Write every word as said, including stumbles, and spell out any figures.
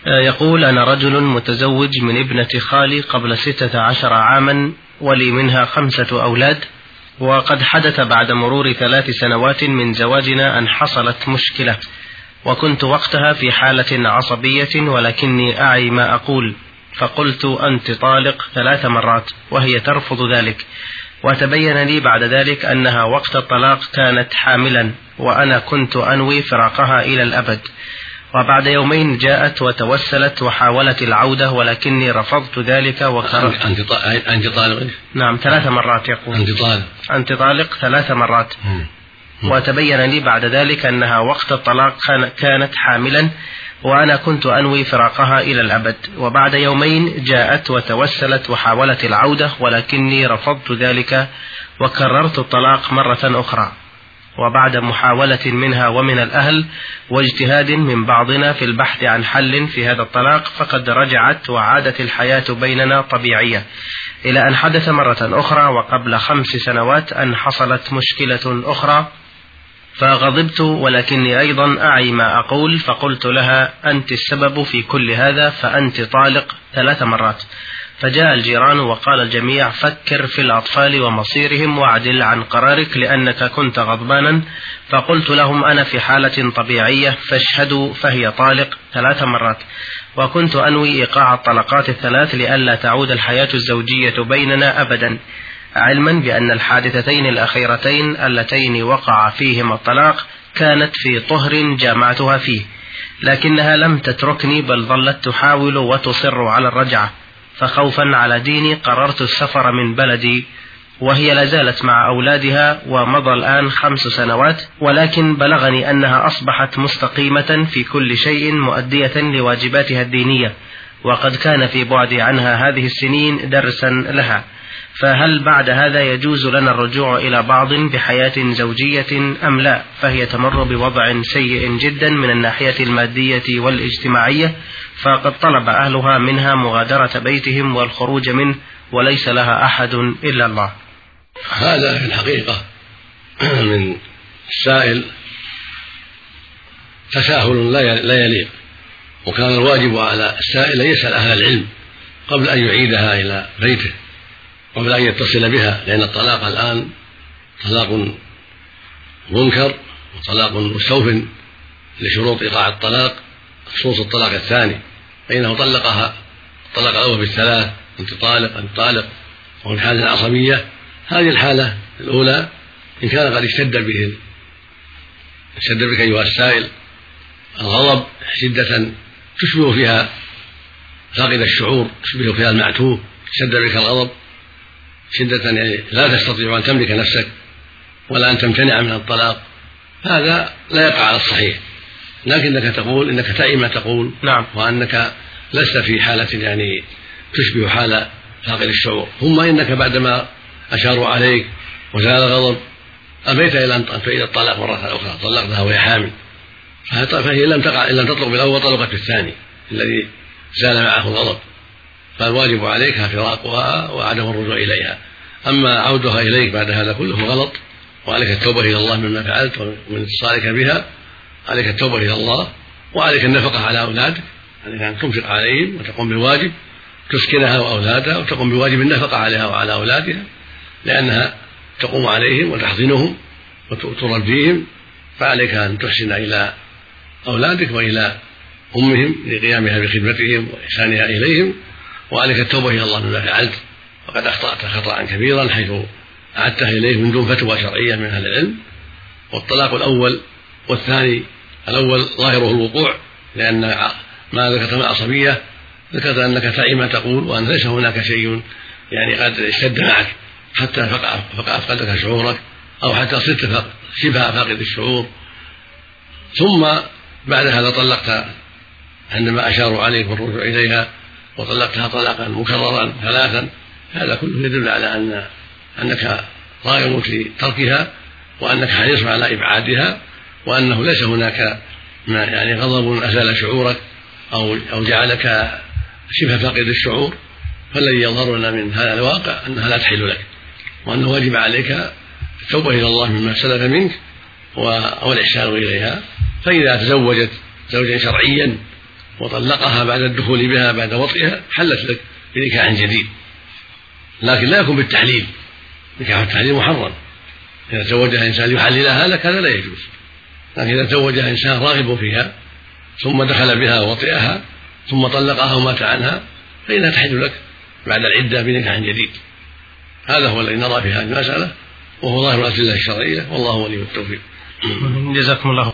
يقول: أنا رجل متزوج من ابنة خالي قبل ستة عشر عاما ولي منها خمسة أولاد، وقد حدث بعد مرور ثلاث سنوات من زواجنا أن حصلت مشكلة، وكنت وقتها في حالة عصبية ولكني أعي ما أقول، فقلت: أنت طالق ثلاث مرات، وهي ترفض ذلك. وتبين لي بعد ذلك أنها وقت الطلاق كانت حاملا، وأنا كنت أنوي فراقها إلى الأبد. وبعد يومين جاءت وتوسلت وحاولت العودة، ولكني رفضت ذلك وكرهت. أنت طالق؟ نعم، ثلاث مرات يقول. أنت طالق أنت طالق ثلاث مرات. وتبين لي بعد ذلك أنها وقت الطلاق كانت حاملا، وأنا كنت أنوي فراقها إلى الأبد. وبعد يومين جاءت وتوسلت وحاولت العودة، ولكني رفضت ذلك وكررت الطلاق مرة أخرى. وبعد محاولة منها ومن الأهل واجتهاد من بعضنا في البحث عن حل في هذا الطلاق، فقد رجعت وعادت الحياة بيننا طبيعية، إلى أن حدث مرة أخرى وقبل خمس سنوات أن حصلت مشكلة أخرى، فغضبت ولكني أيضا أعي ما أقول، فقلت لها: أنت السبب في كل هذا، فأنت طالق ثلاث مرات. فجاء الجيران وقال الجميع: فكر في الأطفال ومصيرهم واعدل عن قرارك لأنك كنت غضبانا. فقلت لهم: أنا في حالة طبيعية فاشهدوا، فهي طالق ثلاث مرات، وكنت أنوي إيقاع الطلقات الثلاث لئلا تعود الحياة الزوجية بيننا أبدا، علما بأن الحادثتين الأخيرتين اللتين وقع فيهما الطلاق كانت في طهر جامعتها فيه، لكنها لم تتركني بل ظلت تحاول وتصر على الرجعة، فخوفا على ديني قررت السفر من بلدي، وهي لازالت مع أولادها ومضى الآن خمس سنوات، ولكن بلغني أنها أصبحت مستقيمة في كل شيء مؤدية لواجباتها الدينية، وقد كان في بعدي عنها هذه السنين درسا لها. فهل بعد هذا يجوز لنا الرجوع إلى بعض بحياة زوجية أم لا؟ فهي تمر بوضع سيء جدا من الناحية المادية والاجتماعية، فقد طلب أهلها منها مغادرة بيتهم والخروج منه، وليس لها أحد إلا الله. هذا في الحقيقة من السائل تساهل لا يليق، وكان الواجب على السائل أن يسأل أهل العلم قبل أن يعيدها إلى بيته، قبل أن يتصل بها، لأن الطلاق الآن طلاق منكر وطلاق مستوف لشروط إيقاع الطلاق، خصوص الطلاق الثاني، فإنه طلقها الطلاق الأول بالثلاث: أنت طالق أنت طالق، وهو في حالة عصبية. هذه الحالة الأولى إن كان قد اشتد به اشتد بك أيها السائل الغضب شدة تشبه فيها فاقد الشعور، تشبه فيها المعتوه، اشتد بك الغضب شدة يعني لا تستطيع أن تملك نفسك ولا أن تمتنع من الطلاق، هذا لا يقع على الصحيح، لكنك تقول إنك تعي ما تقول. نعم. وأنك لست في حالة يعني تشبه حال فاقد الشعور، ثم إنك بعدما أشاروا عليك وزال الغضب أبيت إلى أن تعيد الطلاق مرة أخرى، طلقتها وهي حامل، فهي لم تقع إلا أن تطلق بالأول طلقت الثاني الذي زال معه الغضب، فالواجب عليك فراقها وعدم الرجوع إليها. أما عودها إليك بعد هذا كله غلط، وعليك التوبة إلى الله مما فعلت ومن اتصالك بها، عليك التوبة إلى الله، وعليك النفقة على أولادك، عليك أن تنفق عليهم وتقوم بالواجب، تسكنها وأولادها وتقوم بواجب النفقة عليها وعلى أولادها، لأنها تقوم عليهم وتحضنهم وتربيهم، فعليك أن تحسن إلى أولادك وإلى أمهم لقيامها بخدمتهم وإحسانها إليهم، وعليك التوبة إلى الله مما فعلت، وقد أخطأت خطأ كبيرا حيث أعدتها إليه من دون فتوى شرعية من أهل العلم. والطلاق الأول والثاني، الأول ظاهره الوقوع، لأن ما ذكرت من العصبية ذكرت أنك تعي ما تقول، وأن ليس هناك شيء يعني قد اشتد معك حتى فقع أفقدك شعورك، أو حتى صرت شبه فاقد الشعور، ثم بعد هذا طلقت عندما أشاروا عليك بالرجوع إليها، وطلقتها طلاقا مكررا ثلاثا. هذا كله يدل على أن أنك راغب في تركها، وأنك حريص على إبعادها، وأنه ليس هناك ما يعني غضب أزال شعورك أو أو جعلك شبه فاقد الشعور. فالذي يظهر لنا من هذا الواقع أنها لا تحل لك، وأنه واجب عليك التوبة إلى الله مما سلف منك والإحسان إليها. فإذا تزوجت زوجا شرعيا وطلقها بعد الدخول بها بعد وطئها حلت لك بنكاح جديد، لكن لا يكون بالتحليل. نكاح التحليل محرم، إذا تزوجها إنسان يحللها لك هذا لا يجوز، لكن إذا تزوجها إنسان راغب فيها ثم دخل بها ووطئها ثم طلقها ومات عنها فإنها تحل لك بعد العدة بنكاح جديد. هذا هو الذي نرى في هذه المسألة، وهو ظاهر الأدلة الشرعية، والله ولي التوفيق. جزاكم الله